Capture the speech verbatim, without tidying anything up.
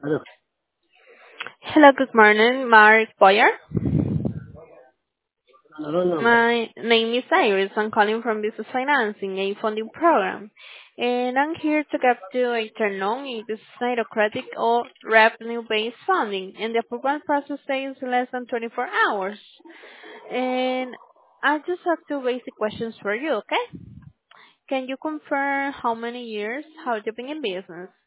Hello. Hello, good morning, Mark Boyer. No, no, no. My name is Iris. I'm calling from Business Financing, a funding program. And I'm here to get to a turn on if this is either credit or revenue-based funding, and the approval process takes less than twenty-four hours. And I just have two basic questions for you, okay? Can you confirm how many years have you been in business?